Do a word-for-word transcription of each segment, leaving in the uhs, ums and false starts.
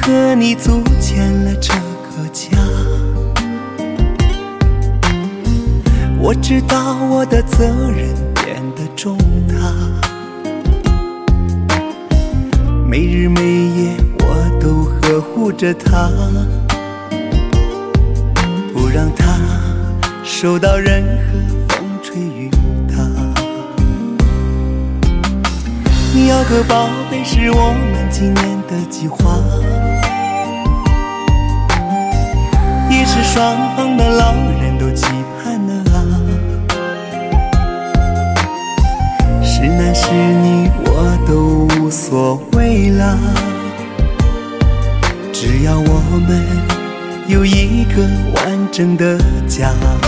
和你组建了这个家。我知道我的责任变得重大，没日没夜我都呵护着她，不让她受到任何风吹雨打。要个宝贝是我们几年的计划，也是双方的老人都期盼的啊。是男是女我都无所谓啦，只要我们有一个完整的家。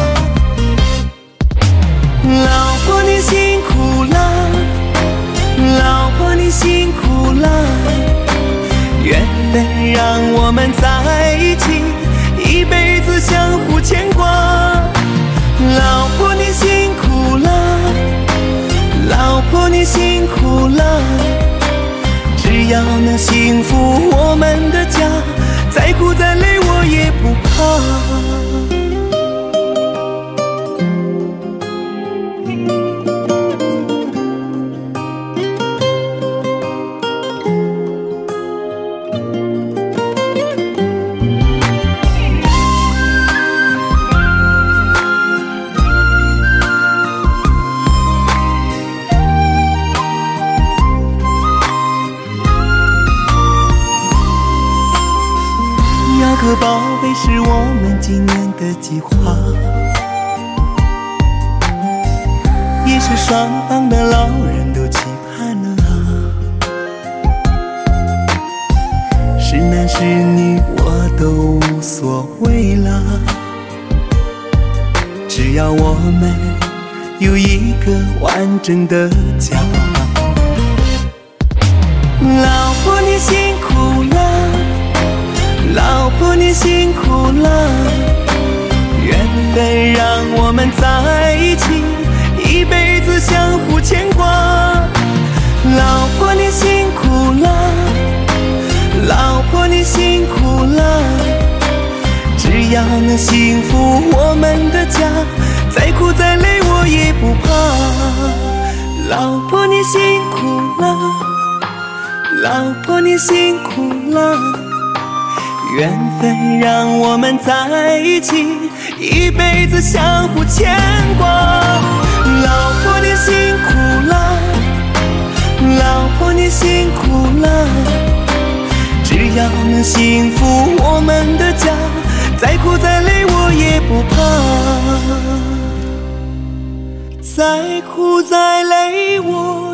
老婆你辛苦了，老婆你辛苦了，缘分让我们在一起，一辈子相互牵挂。老婆你辛苦了，老婆你辛苦了，只要能幸福我们的家，再苦再累我也不怕。个宝贝是我们几年的计划，也是双方的老人都期盼了啊。是男是女我都无所谓啦，只要我们有一个完整的家。老婆你辛苦了，老婆你辛苦了，缘分让我们在一起，一辈子相互牵挂。老婆你辛苦了，老婆你辛苦了，只要能幸福我们的家，再苦再累我也不怕。老婆你辛苦了，老婆你辛苦了，缘分让我们在一起，一辈子相互牵挂。老婆你辛苦了，老婆你辛苦了，只要能幸福我们的家，再苦再累我也不怕，再苦再累我